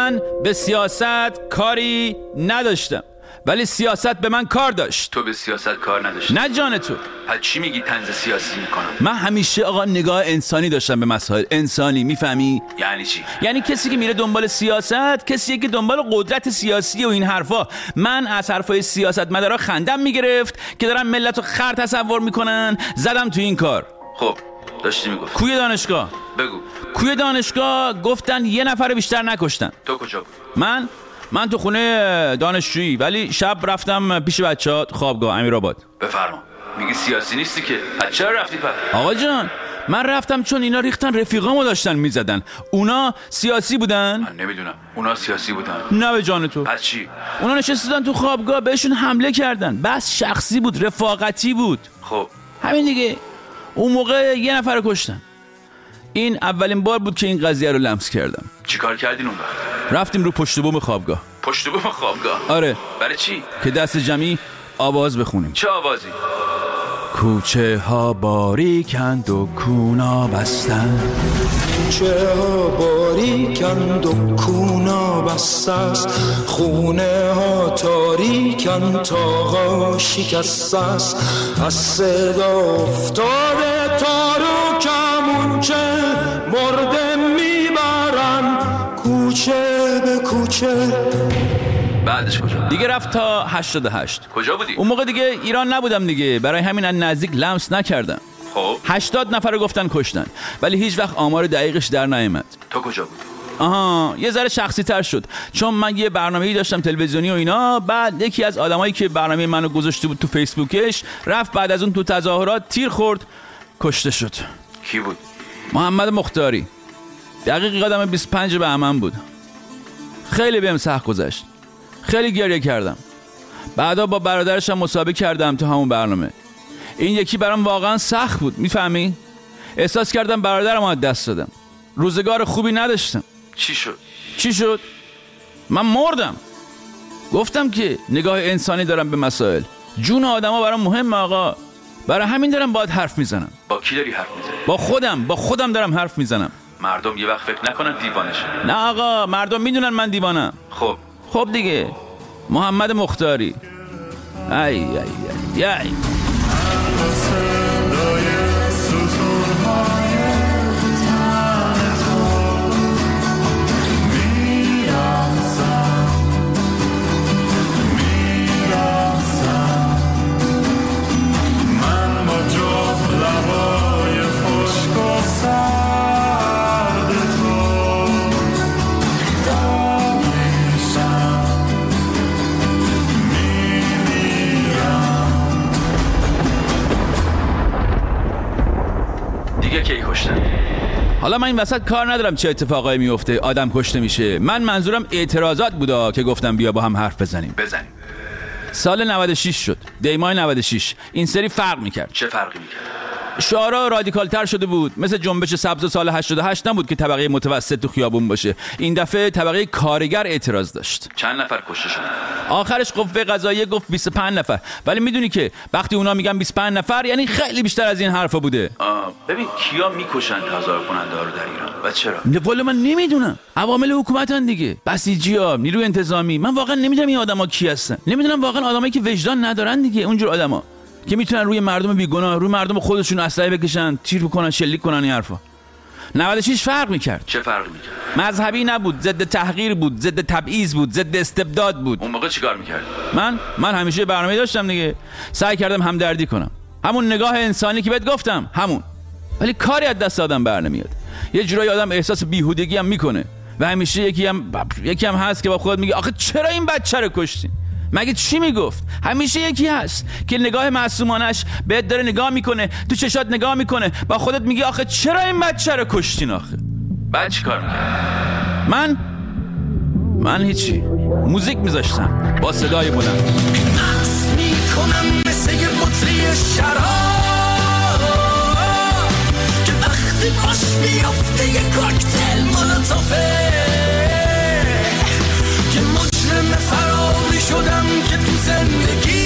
من به سیاست کاری نداشتم، ولی سیاست به من کار داشت. تو به سیاست کار نداشتی؟ نه جان تو. پس چی میگی طنز سیاسی میکنم؟ من همیشه آقا نگاه انسانی داشتم به مسائل انسانی، میفهمی؟ یعنی چی؟ یعنی کسی که میره دنبال سیاست کسیه که دنبال قدرت سیاسی و این حرفا. من از حرفای سیاستمدارا خندم میگرفت که دارن ملتو خر تصور میکنن، زدم تو این کار. خب داشتی میگفت کوی دانشگاه. بگو. کوی دانشگاه گفتن یه نفر بیشتر نکشتن. تو کجا بود؟ من تو خونه دانشجویی، ولی شب رفتم پیش بچه‌ها خوابگاه امیرآباد. بفرما. میگی سیاسی نیستی که؟ چرا رفتی پس؟ آقا جان من رفتم چون اینا ریختن رفیقامو داشتن میزدن. اونا سیاسی بودن؟ من نمیدونم. اونا سیاسی بودن؟ نه به جان تو. پس چی؟ اونا نشستن تو خوابگاه بهشون حمله کردن. بس شخصی بود، رفاقتی بود. خب همین دیگه. اون موقع یه نفر رو کشتن. این اولین بار بود که این قضیه رو لمس کردم. چیکار کردین اون وقت؟ رفتیم رو پشت بوم خوابگاه. پشت بوم خوابگاه؟ آره. برای چی؟ که دست جمعی آواز بخونیم. چه آوازی؟ کوچه ها باریکند و کونا بستند، کوچه ها باریکند و کونا بسته است، خونه ها تاریکند تاقا شکسته است، از صدا افتاده تارو کمونچه مرده میبرن کوچه به کوچه. بعدش کجا؟ دیگه رفت تا 88. کجا بودی؟ اون موقع دیگه ایران نبودم دیگه، برای همین از نزدیک لمس نکردم. خب 80 نفر رو گفتن کشتن، ولی هیچ وقت آمار دقیقش در نیامد. تو کجا بودی؟ آها یه ذره شخصی تر شد، چون من یه برنامه‌ای داشتم تلویزیونی و اینا. بعد یکی از آدمایی که برنامه منو گذاشته بود تو فیسبوکش رفت بعد از اون تو تظاهرات تیر خورد، کشته شد. کی بود؟ محمد مختاری. دقیق یادم 25 بهمن بود. خیلی بهم سخت گذشت، خیلی گریه کردم. بعدا با برادرشم مسابقه کردم تو همون برنامه. این یکی برام واقعا سخت بود، میفهمی؟ احساس کردم برادرم از دست دادم. روزگار خوبی نداشتم. چی شد؟ من مردم. گفتم که نگاه انسانی دارم به مسائل. جون آدما برام مهمه آقا. برای همین دارم باهات حرف میزنم. با کی داری حرف میزنی؟ با خودم دارم حرف میزنم. مردم یه وقت فکر نکنن دیوانه شدی. نه آقا، مردم میدونن من دیوانم. خب دیگه. محمد مختاری. ای حالا من این وسط کار ندارم چه اتفاقایی میفته، آدم کشته میشه. من منظورم اعتراضات بودا که گفتم بیا با هم حرف بزنیم. سال 96 شد، دیمای 96. این سری فرق میکرد. چه فرقی میکرد؟ شعارا رادیکال تر شده بود. مثل جنبش سبز سال 88 نبود که طبقه متوسط تو خیابون باشه. این دفعه طبقه کارگر اعتراض داشت. چند نفر کشته شدن؟ آخرش قوه قضاییه گفت 25 نفر. ولی میدونی که وقتی اونا میگن 25 نفر یعنی خیلی بیشتر از این حرفا بوده. ببین کیا میکشن تظاهر کننده ها رو در ایران و چرا؟ والا من نمیدونم. عوامل حکومتن دیگه. بسیجی‌ها، نیروی انتظامی. من واقعا نمیدونم این آدما کی هستن. نمیدونم واقعا آدمایی که وجدان ندارن دیگه، اونجور آدما که میتونن روی مردم بیگناه، روی مردم خودشون اسلحه بکشن، تیر بکنن، شلیک کنن. این حرفا 96 فرق میکرد. چه فرقی میکرد؟ مذهبی نبود، ضد تحقیر بود، ضد تبعیض بود، ضد استبداد بود. اون موقع چیکار میکردی؟ من همیشه برنامه داشتم دیگه. سعی کردم همدردی کنم، همون نگاه انسانی که بهت گفتم، همون. ولی کاری از دست آدم بر نمیاد. یه جورایی آدم احساس بیهودگی هم میکنه و همیشه یکی هم هست که با خودت میگه آخه چرا این بچه رو کشتین؟ مگه چی میگفت؟ همیشه یکی هست که نگاه معصومانش بهت داره نگاه میکنه، تو چشات نگاه میکنه، با خودت میگی آخه چرا این بچه رو کشتین آخه؟ بعد چی کار میکنی؟ من هیچی. موزیک میذاشتم با صدای بلند. عکس میکنم مثل یه بطری شراب که وقتی باش بیافته یه کاکتل مولوتوفه، که مجرم فراری شدم که تو زندگیش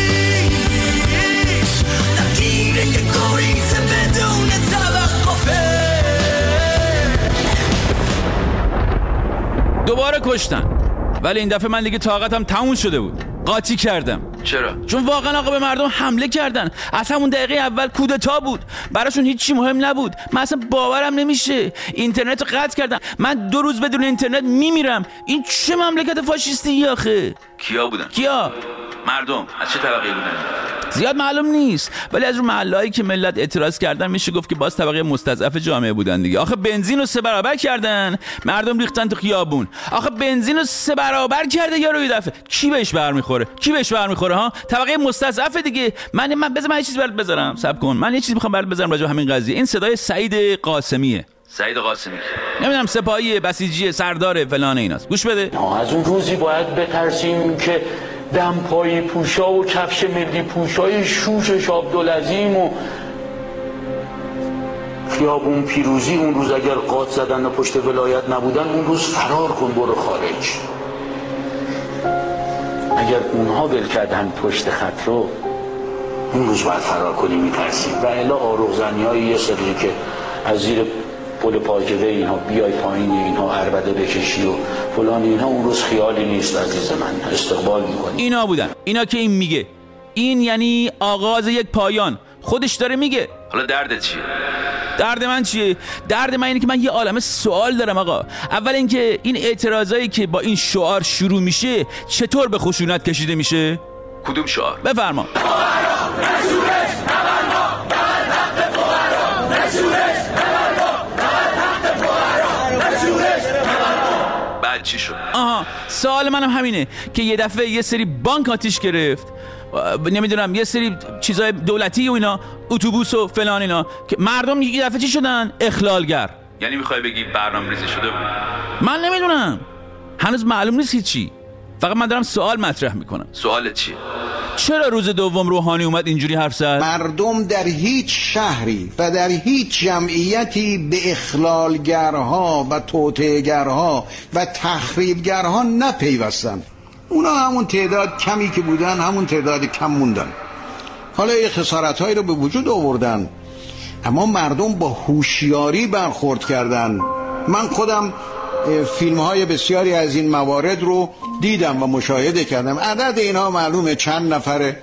درگیر یه گریز بدون توقفه. دوباره کشتن، ولی این دفعه من دیگه طاقتم تموم شده بود. قاطی کردم. چرا؟ چون واقعا آقا به مردم حمله کردن. اصلا اون دقیقه اول کودتا بود، براشون هیچی مهم نبود. من اصلا باورم نمیشه اینترنت رو قطع کردن. من 2 روز بدون اینترنت میمیرم. این چه مملکت فاشیستی آخه؟ کیا بودن؟ کیا؟ مردم از چه طبقه‌ای بودن؟ زیاد معلوم نیست، ولی از اون محلهایی که ملت اعتراض کردن میشه گفت که باز طبقه مستضعف جامعه بودن دیگه. آخه بنزین رو 3 برابر کردن، مردم ریختن تو خیابون. آخه بنزین رو 3 برابر کرده یارو یه دفعه. کی بهش برمیخوره؟ کی بهش برمیخوره ها؟ طبقه مستضعف دیگه. من بذار من یه چیز برات بذارم. صبر کن. من یه چیزی میخوام برات بذارم راجع به همین قضیه. این صدای سعید قاسمیه. سعید قاسمی نمیدونم سپاهی، بسیجی، سردار فلان ایناست. گوش بده. از اون روزی باید بترسیم که دمپایی پوشا و کفش ملی پوشای شوشش عبدالعظیم و خیابون پیروزی اون روز اگر قاط زدن و پشت ولایت نبودن اون روز فرار کن برو خارج. اگر اونها ول کردن پشت خط رو اون روز باید فرار کنی میترسیم. و الا آروغزنی های یه سری که از زیر پل پاکوه اینها بیای پایین اینها عربده بکشی و فلان اینها اون روز خیالی نیست عزیز من. استقبال میکنی. اینا بودن، اینا که این میگه. این یعنی آغاز یک پایان. خودش داره میگه. حالا دردت چیه؟ درد من چیه؟ درد من اینه که من یه عالمه سوال دارم آقا. اول اینکه این اعتراضایی که با این شعار شروع میشه چطور به خشونت کشیده میشه؟ کدوم شعار؟ بفرما. بعد چی شد؟ آها، سوال منم همینه که یه دفعه یه سری بانک آتیش گرفت، نمیدونم یه سری چیزای دولتی و اینا، اتوبوس و فلان اینا، که مردم یه دفعه چی شدن؟ اخلالگر. یعنی میخوای بگی برنامه‌ریزی شده بود؟ من نمیدونم، هنوز معلوم نیست هیچی. فقط من دارم سوال مطرح میکنم. سوالت چیه؟ چرا روز دوم روحانی اومد اینجوری حرف زد؟ مردم در هیچ شهری و در هیچ جمعیتی به اخلالگرها و توطئه‌گرها و تخریبگرها نپیوستن. اونا همون تعداد کمی که بودن همون تعداد کم موندن. حالا یه خسارت‌هایی رو به وجود آوردن، اما مردم با هوشیاری برخورد کردن. من خودم فیلم‌های بسیاری از این موارد رو دیدم و مشاهده کردم. عدد اینها معلومه چند نفره،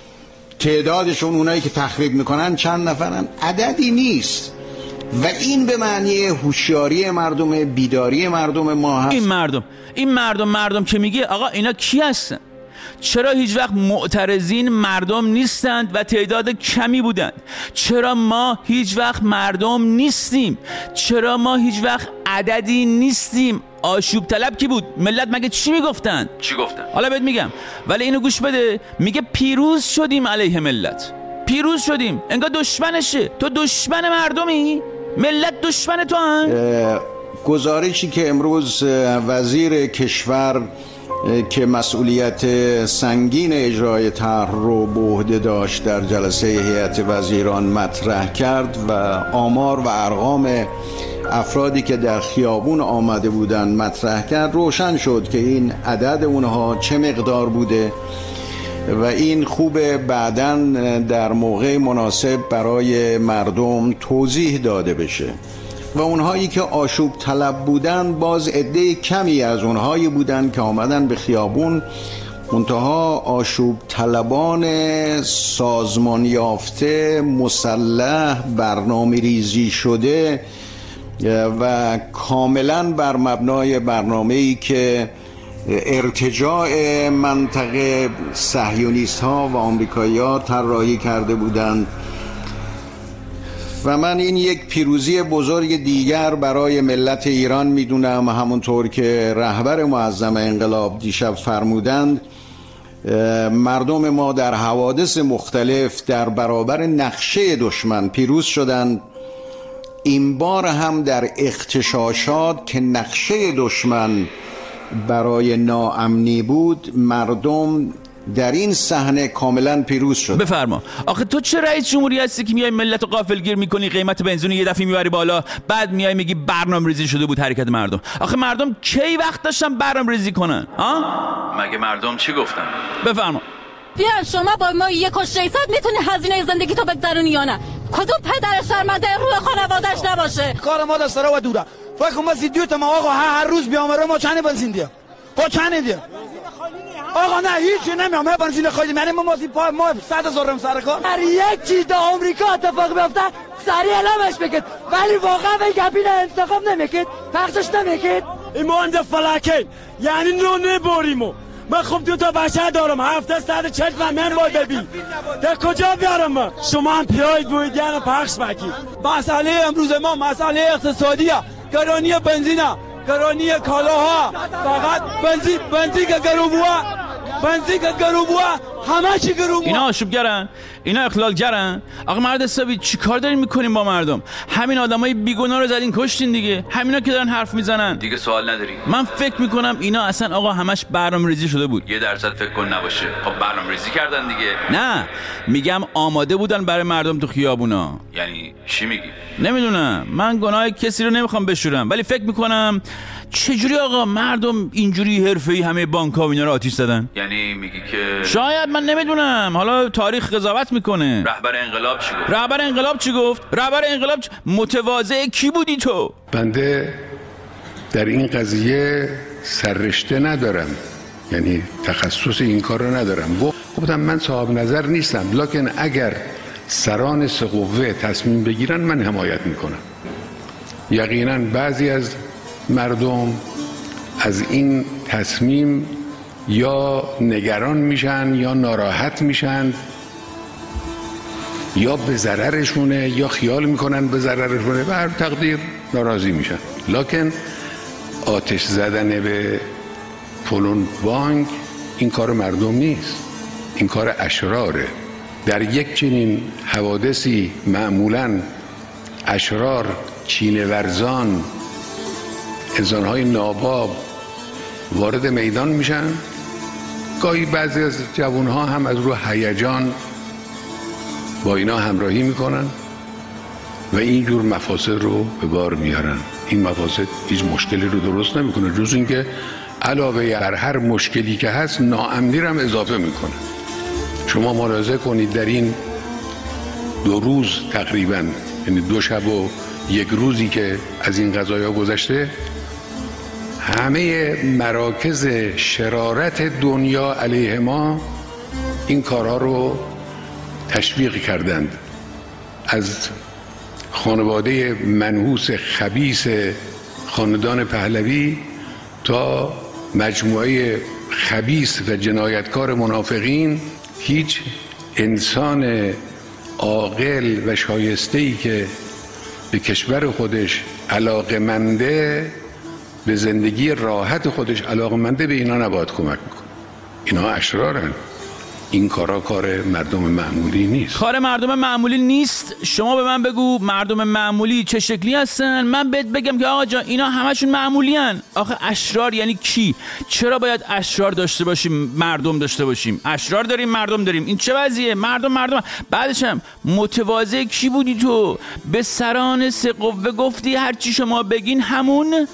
تعدادشون اونایی که تخریب میکنن چند نفرن، عددی نیست. و این به معنی هوشیاری مردم، بیداری مردم ما هست. این مردم که میگه آقا اینا کی هستن؟ چرا هیچ وقت معترضین مردم نیستند و تعداد کمی بودند؟ چرا ما هیچ وقت مردم نیستیم؟ چرا ما هیچ وقت عددی نیستیم؟ آشوب طلب کی بود؟ ملت مگه چی میگفتن؟ چی گفتن؟ حالا بهت میگم، ولی اینو گوش بده. میگه پیروز شدیم علیه ملت. پیروز شدیم، انگار دشمنشه. تو دشمن مردمی؟ ملت دشمن تو هم؟ گزارشی که امروز وزیر کشور که مسئولیت سنگین اجرای طرح رو به عهده داشت در جلسه هیئت وزیران مطرح کرد و آمار و ارقام افرادی که در خیابون آمده بودن مطرح کرد، روشن شد که این عدد اونها چه مقدار بوده و این خوبه بعداً در موقع مناسب برای مردم توضیح داده بشه. و اونهایی که آشوب طلب بودن باز عده کمی از اونهایی بودن که آمدن به خیابون، منتها آشوب طلبان سازمان یافته، مسلح، برنامه ریزی شده و کاملا بر مبنای برنامه‌ای که ارتجاع منطقه صهیونیست ها و آمریکایی ها طراحی کرده بودند. و من این یک پیروزی بزرگ دیگر برای ملت ایران میدونم. همونطور که رهبر معظم انقلاب دیشب فرمودند، مردم ما در حوادث مختلف در برابر نقشه دشمن پیروز شدند. این بار هم در اغتشاشات که نقشه دشمن برای ناامنی بود، مردم در این صحنه کاملا پیروز شد. بفرما. آخه تو چه رئیس جمهوری هستی که میای ملت رو غافلگیر میکنی، قیمت بنزین یه دفعه میبری بالا، بعد میای میگی برنامه‌ریزی شده بود حرکت مردم؟ آخه مردم کی وقت داشتن برنامه‌ریزی کنن؟ مگه مردم چی گفتن؟ بفرما. بیا شما با ما 1.6 میتونی هزینه زندگی تو بگذرونی یا نه؟ کدوم پدر شرمنده روح خانواده آتش نباشه. کار ما دست را و دوره. فکر کنم زیدیوت ما آقا هر روز بیام ما چنه بنزین دیم. با چنه دیم. آقا نه هیچی نمیام بنزین خالی. یعنی ما 100,000 رم سر کار. هر یک چیز در آمریکا اتفاق بیفته سریع علمش بکن. ولی واقعا این گپینه انتخاب نمیکن. پخشش نمیکن. ایما اند فلکه یعنی نو نبریمو. من خب 2 تا بچه دارم 740 و من باید ببین در کجا بیارم من؟ شما هم پیاید بوید یعنی پخش بکید. مسئله امروز ما مسئله اقتصادیه. گرانی بنزینه، گرانی کالاها، فقط بنزین که گرو بوه همه چی گرو بوه. اینا آشوبگرن، اینا اخلالگرن. آقا مرد حسابی چی کار دارین میکنین با مردم؟ همین آدمای بیگناه رو زدین کشتین دیگه. همینا که دارن حرف میزنن. دیگه سوال نداری؟ من فکر میکنم اینا اصلا آقا همش برنامه‌ریزی شده بود. 1% فکر کن نباشه. خب برنامه‌ریزی کردن دیگه. نه میگم آماده بودن برای مردم تو خیابونا. یعنی چی میگی؟ نمیدونم، من گناه کسی رو نمیخوام بشورم، ولی فکر میکنم چجوری آقا مردم اینجوری حرفه‌ای همه بانک‌ها و اینا رو آتیش زدن؟ یعنی میگی که شاید، من نمیدونم، حالا تاریخ قضاوت میکنه. رهبر انقلاب چی گفت؟ رهبر انقلاب متواضع کی بودی تو؟ بنده در این قضیه سررشته ندارم، یعنی تخصص این کار رو ندارم. گفتم من صاحب نظر نیستم، لکن اگر سران سه قوه تصمیم بگیرن من حمایت میکنم. یقینا بعضی از مردم از این تصمیم یا نگران میشن یا ناراحت میشن یا به ضررشونه یا خیال میکنن به ضررشونه و هر تقدیر ناراضی میشن. لکن آتش زدن به فلان بانک این کار مردم نیست، این کار اشراره. در یک چنین حوادثی معمولاً اشرار، چینه ورزان، انسان‌های ناباب وارد میدان میشن. گاهی بعضی از جوانها هم از رو هیجان با اینا همراهی میکنن و اینجور مفاسد رو به بار میارن. این مفاسد هیچ مشکلی رو درست نمیکنه، جز اینکه علاوه بر هر مشکلی که هست ناامنی رو هم اضافه میکنه. شما ملاحظه کنید در این 2 روز تقریبا، یعنی 2 شب و 1 روزی که از این قضایا گذشته، همه مراکز شرارت دنیا علیه ما این کارها رو تشویق کردند. از خانواده منحوس خبیث خاندان پهلوی تا مجموعه خبیث و جنایتکار منافقین، هیچ انسان عاقل و شایسته‌ای که به کشور خودش علاقه‌منده، به زندگی راحت خودش علاقه‌منده، به اینا نباید کمک میکنه. اینا اشرارن. این کار مردم معمولی نیست. کار مردم معمولی نیست. شما به من بگو مردم معمولی چه شکلی هستن، من بهت بگم که آقا جان اینا همشون معمولی هن. آخه اشرار یعنی کی؟ چرا باید اشرار داشته باشیم مردم داشته باشیم؟ اشرار داریم مردم داریم، این چه وضعیه؟ مردم. بعدش هم متواضع کی بودی تو؟ به سران سه قوه گفتی هر چی شما بگین همون؟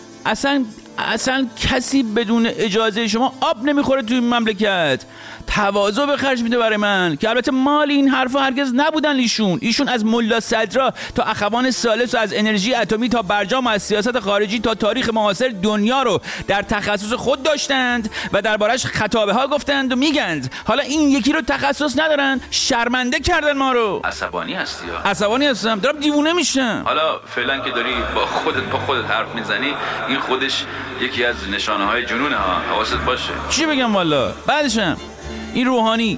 اصلا کسی بدون اجازه شما آب نمیخوره توی این مملکت. تواضع به خرج میده برای من، که البته مال این حرفا هرگز نبودن. ایشون از ملا صدرا تا اخوان ثالث و از انرژی اتمی تا برجام و از سیاست خارجی تا تاریخ معاصر دنیا رو در تخصص خود داشتند و دربارش خطابه ها گفتند و میگند. حالا این یکی رو تخصص ندارن، شرمنده کردن ما رو. عصبانی هستی یا؟ عصبانی هستم، دارم دیوونه میشم. حالا فعلا که داری با خودت حرف میزنی، این خودش یکی از نشانه های جنونه ها، حواست باشه. چی بگم والا؟ بعدشم این روحانی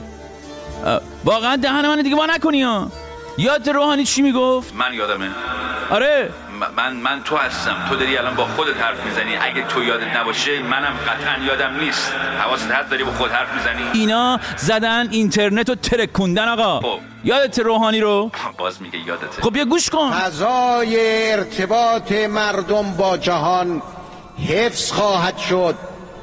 واقعا دهن من دیگه وا نکنی ها. یاد روحانی چی میگفت؟ من یادمه. آره من تو هستم. تو داری الان با خودت حرف میزنی. اگه تو یادت نباشه منم قطعا یادم نیست. حواست هست داری با خود حرف میزنی. اینا زدن اینترنت رو ترکوندن آقا. خب یادت روحانی رو؟ باز میگه یادته. خب بیا گوش کن. فضای ارتباط مردم با جهان حفظ خواهد شد.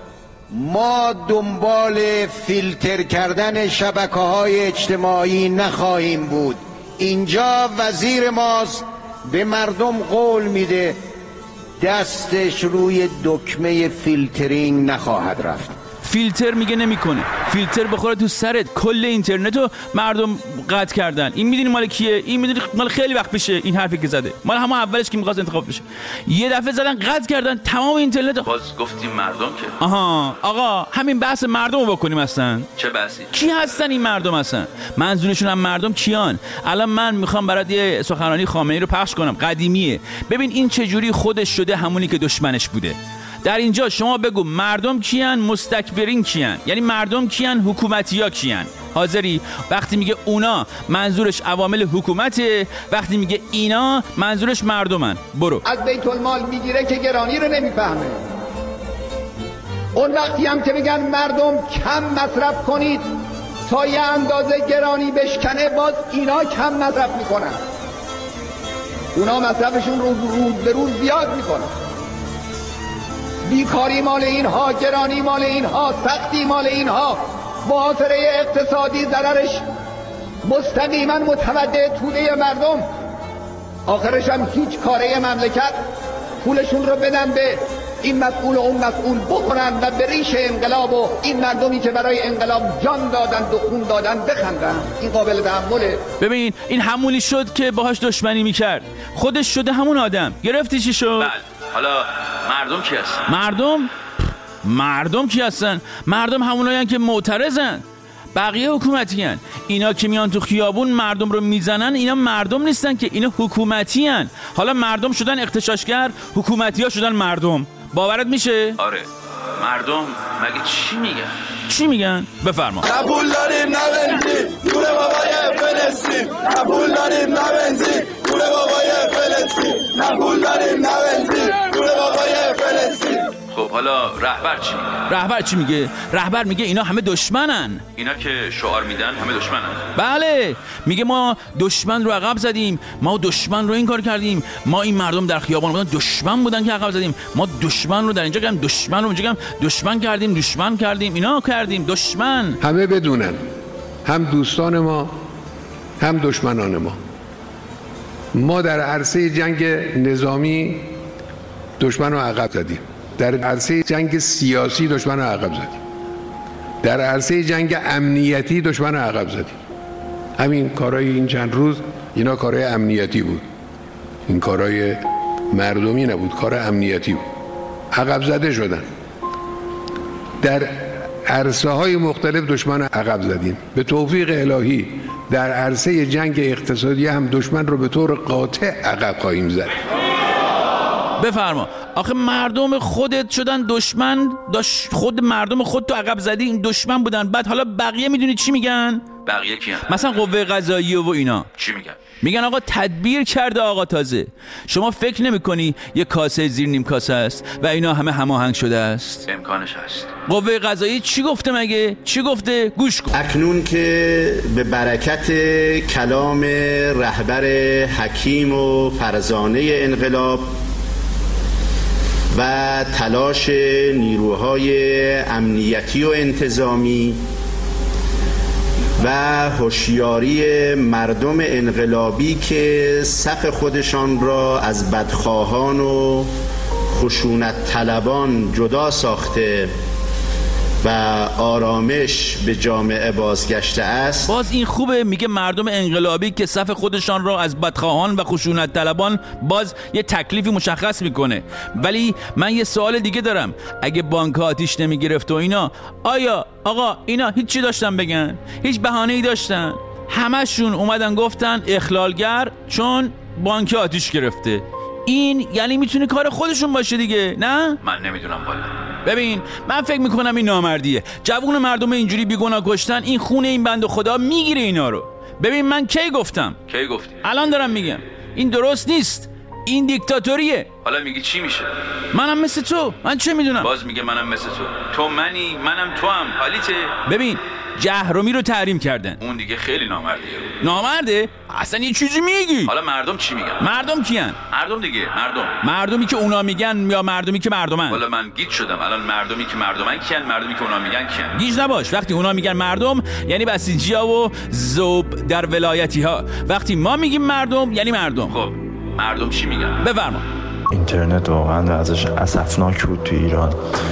ما دنبال فیلتر کردن شبکه‌های اجتماعی نخواهیم بود. اینجا وزیر ماست به مردم قول میده دستش روی دکمه فیلترینگ نخواهد رفت. فیلتر میگه نمیکنه. فیلتر بخوره تو سرت. کل اینترنتو مردم قطع کردن. این میدونی مال کیه؟ این میدونی مال خیلی وقت پیشه این حرفی که زده. مال همون اولش که می‌خواست انتخاب بشه. یه دفعه زدن قطع کردن تمام اینترنت. باز گفتیم مردم که آها آقا همین بحث مردمو بکنیم اصلا. چه بحثی؟ کی هستن این مردم اصلا؟ منظورشون هم مردم کیان؟ الان من میخوام برات یه سخنرانی خامنه‌ای رو پخش کنم. قدیمیه. ببین این چه جوری خودش شده همونی که دشمنش بوده. در اینجا شما بگو مردم کیان، مستکبرین کیان؟ یعنی مردم کیان، حکومتی‌ها کیان؟ حاضری؟ وقتی میگه اونا منظورش عوامل حکومته، وقتی میگه اینا منظورش مردمن. برو. از بیت المال میگیره که گرانی رو نمیفهمه. اون وقتی هم که میگن مردم کم مصرف کنید تا یه اندازه گرانی بشکنه، باز اینا کم مصرف میکنن. اونا مصرفشون روز به روز زیاد میکنن. بیکاری مال اینها، گرانی مال اینها، سختی مال اینها، محاصره اقتصادی ضررش مستقیما متوجه توده مردم. آخرش هم هیچ کاره مملکت پولشون رو بدن به این مسئول و اون مسئول بکنن و به ریش انقلاب و این مردمی که برای انقلاب جان دادن و خون دادن بخندن. این قابل تحمله. ببین این همونی شد که باهاش دشمنی میکرد. خودش شده همون آدم. گرفتی چی شد؟ بله. حالا مردم کی هستن؟ مردم کی هستن؟ مردم همونایین که معترضن. بقیه حکومتی هن. اینا که میان تو خیابون مردم رو میزنن، اینا مردم نیستن که، اینا حکومتی هن. حالا مردم شدن اغتشاشگر، حکومتی ها شدن مردم. باورت میشه؟ آره. مردم مگه چی میگن؟ چی میگن؟ بفرما. قبول داریم نه بنزین نور بابای فلسطین، قبول داریم نه بنزین نور بابای فلسطین، قبول داریم نه بنزین نور بابای فلسطین. خب حالا رهبر چی میگه؟ رهبر میگه اینا همه دشمنن. اینا که شعار میدن همه دشمنن. بله، میگه ما دشمن رو عقب زدیم، ما دشمن رو این کار کردیم، ما این مردم در خیابان بودن دشمن بودن که عقب زدیم، ما دشمن رو در اینجا کردیم، دشمن رو اونجا کردیم، دشمن کردیم، اینا کردیم، دشمن. همه بدونن، هم دوستان ما هم دشمنان ما در عرصه جنگ نظامی دشمن رو عقب زدیم، در عرصه جنگ سیاسی دشمن رو عقب زدیم، در عرصه جنگ امنیتی دشمن رو عقب زدیم. همین کارهای این چند روز اینا کارهای امنیتی بود، این کارهای مردمی نبود، کار امنیتی بود. عقب زده شدن. در عرصه های مختلف دشمن رو عقب زدیم. به توفیق الهی در عرصه جنگ اقتصادی هم دشمن رو به طور قاطع عقب خواهیم زد. بفرما. آخه مردم خودت شدن دشمن، خود مردم خود تو عقب زدی، این دشمن بودن. بعد حالا بقیه میدونی چی میگن؟ بقیه کیان؟ مثلا قوه قضاییه و اینا چی میگن؟ میگن آقا تدبیر کرده آقا تازه. شما فکر نمی‌کنی یه کاسه زیر نیم کاسه است و اینا همه هماهنگ شده است؟ امکانش هست. قوه قضاییه چی گفته مگه؟ چی گفته؟ گوش کن. اکنون که به برکت کلام رهبر حکیم و فرزانه انقلاب و تلاش نیروهای امنیتی و انتظامی و هوشیاری مردم انقلابی که صف خودشان را از بدخواهان و خشونت طلبان جدا ساخته و آرامش به جامعه بازگشته است. باز این خوبه، میگه مردم انقلابی که صف خودشان را از بدخواهان و خشونت طلبان، باز یه تکلیفی مشخص میکنه. ولی من یه سوال دیگه دارم. اگه بانک آتیش نمیگرفت و اینا، آیا آقا اینا هیچی داشتن بگن؟ هیچ بهانه‌ای داشتن؟ همشون اومدن گفتن اخلالگر چون بانک آتیش گرفته. این یعنی میتونه کار خودشون باشه دیگه، نه؟ من نمیدونم والا. ببین من فکر میکنم این نامردیه. جوون مردم اینجوری بیگناه کشتن، این خون این بنده خدا میگیره اینا رو. ببین من کی گفتم؟ کی گفتی؟ الان دارم میگم این درست نیست، این دیکتاتوریه. حالا میگی چی میشه؟ منم مثل تو، من چه میدونم؟ باز میگه منم مثل تو منی، منم تو هم، حالیته. ببین جهرومی رو تحریم کردن، اون دیگه خیلی نامردیه. نامرده؟ اصلا یه چیزی میگی. حالا مردم چی میگن؟ مردم کیان؟ مردم دیگه، مردمی که اونا میگن یا مردمی که مردمن؟ حالا من گیج شدم. الان مردمی که مردمن کیان، مردمی که اونا میگن کیان؟ گیج نباش. وقتی اونا میگن مردم یعنی بسیجی‌ها و ذوب در ولایتی ها. وقتی ما میگیم مردم یعنی مردم. خب مردم چی میگن؟ بفرما. اینترنت واقعا ازش اسفناک بود تو ایران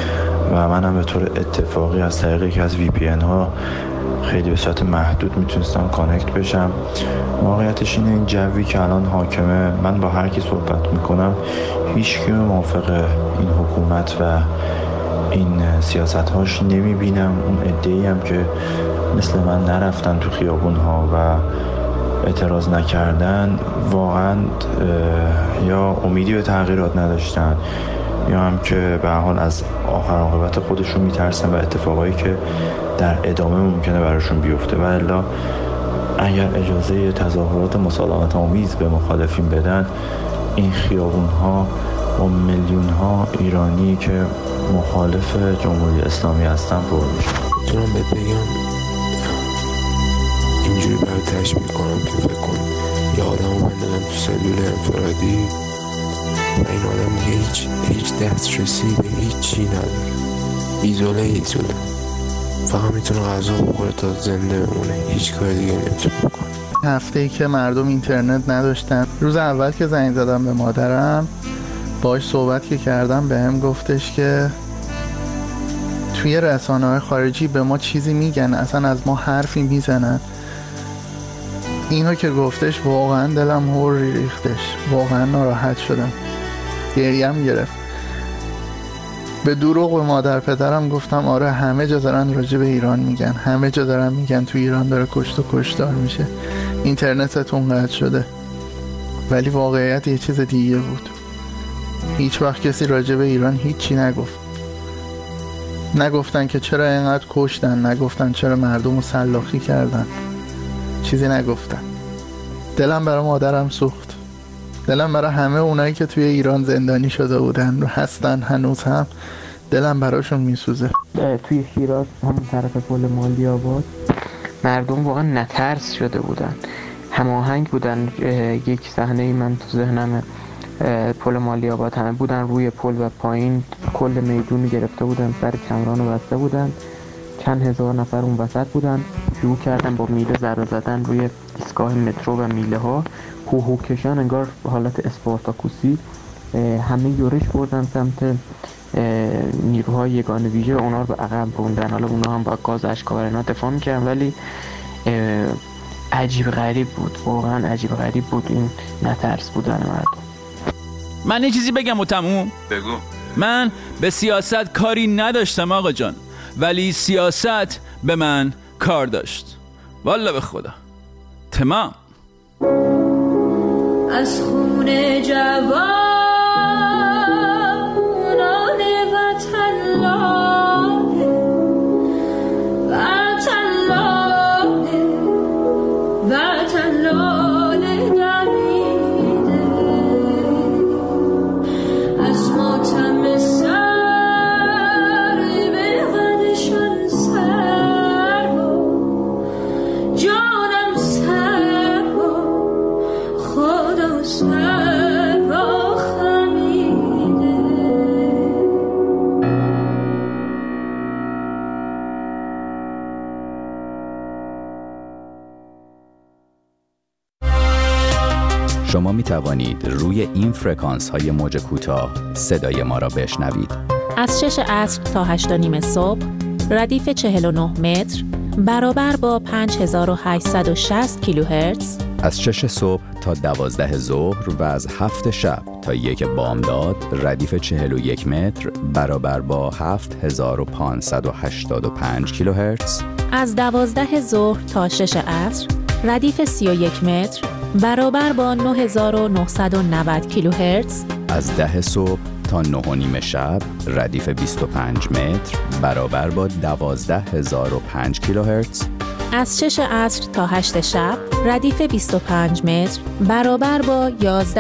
و منم به طور اتفاقی از طریق یکی از VPN ها خیلی به صورت محدود میتونستم کانکت بشم. واقعیتش اینه این جوی که الان حاکمه، من با هر کی صحبت میکنم هیچ کی موافق این حکومت و این سیاست هاش نمیبینم. اون عده‌ای هم که مثل من نرفتن تو خیابون ها و اعتراض نکردن واقعا یا امیدی به تغییرات نداشتن یا هم که به حال از آخر عاقبت خودشون میترسن و اتفاقایی که در ادامه ممکنه براشون بیفته. و الا اگر اجازه تظاهرات مسالمت آمیز به مخالفین بدن، این خیابون ها با میلیون ها ایرانی که مخالف جمهوری اسلامی هستن پر میشه. میتونم بهت بگم اینجوری برای تشبیه کنم که فکر کن یه آدم رو بندازن تو سلول انفرادی و این آدم دیگه هیچ دسترسی به هیچ چی نداره، ایزوله فقط میتونه غذا بخوره تا زنده بمونه، هیچ کار دیگه نمیتونه بکنه. هفته‌ای که مردم اینترنت نداشتن، روز اول که زنگ زدم به مادرم باهاش صحبت که کردم بهم گفتش که توی رسانه‌های خارجی به ما چیزی میگن، اصلا از ما حرفی میزنن. اینو که گفتش واقعا دلم هور ریختش، واقعا ناراحت شدم، گریم گرفت. به دروغ به مادر پدرم گفتم آره همه جا دارن راجع به ایران میگن، همه جا دارن میگن تو ایران داره کشت و کشتار میشه، اینترنتتون قطع شده. ولی واقعیت یه چیز دیگه بود. هیچ وقت کسی راجع به ایران هیچی نگفت. نگفتن که چرا اینقدر کشتن، نگفتن چرا مردم رو سلاخی کردن، چیزی نگفتن. دلم برای مادرم سوخت، دلم برای همه اونایی که توی ایران زندانی شده بودن و هستن هنوز هم، دلم براشون میسوزه. توی شیراز همون طرف پل مالی‌آباد مردم واقعا نترس شده بودن، هماهنگ بودن. یک صحنه من تو ذهنمه، پل مالی‌آباد همه بودن روی پل و پایین کل میدون گرفته بودن، سر کمرانو بسته بودن، چند هزار نفر اون وسط بودن، شروع کردن با میله ضربه زدن روی ایستگاه مترو و میله ها، هوکشان انگار حالت اسپارتاکوسی. همه یورش بردن سمت نیروهای یگان ویژه، اونا رو به عقب بردن. حالا اونا هم با گاز اشک‌آور اینا دفاع می‌کردن، ولی عجیب غریب بود، واقعا عجیب غریب بود این نترس بودن مردم. من یه چیزی بگم و تموم. بگو. من به سیاست کاری نداشتم آقا جان، ولی سیاست به من کار داشت، والله به خدا. تمام. از خون جوانان وطن لاله، وطن لاله، وطن لاله دمیده، از ماتم سر به قدشان سر و جانم سر و خدا سر و خمیده. شما می توانید روی این فرکانس های موج کوتاه صدای ما را بشنوید. از 6 عصر تا 8:30 صبح، ردیف 49 متر برابر با 5860 کیلوهرتز. از 6 صبح تا 12 ظهر و از 7 شب تا 1 بامداد، ردیف 41 متر برابر با 7585 کیلوهرتز. از 12 ظهر تا 6 عصر، ردیف 31 متر برابر با 9990 کیلوهرتز. از 10 صبح تا 9:30 شب، ردیف 25 متر برابر با 12005 کیلوهرتز. از 6 عصر تا 8 شب، ردیف 25 متر برابر با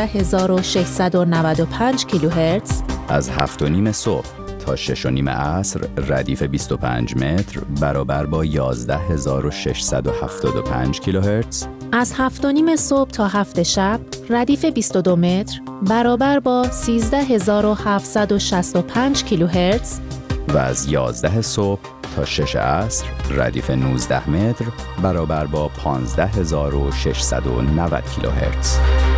11695 کیلوهرتز. از 7:30 صبح تا 6:30 عصر، ردیف 25 متر برابر با 11675 کیلوهرتز. از 7:30 صبح تا 7 شب، ردیف 22 متر برابر با 13765 کیلوهرتز. و از 11 صبح تا 6 عصر، ردیف 19 متر برابر با 15690 کیلوهرتز.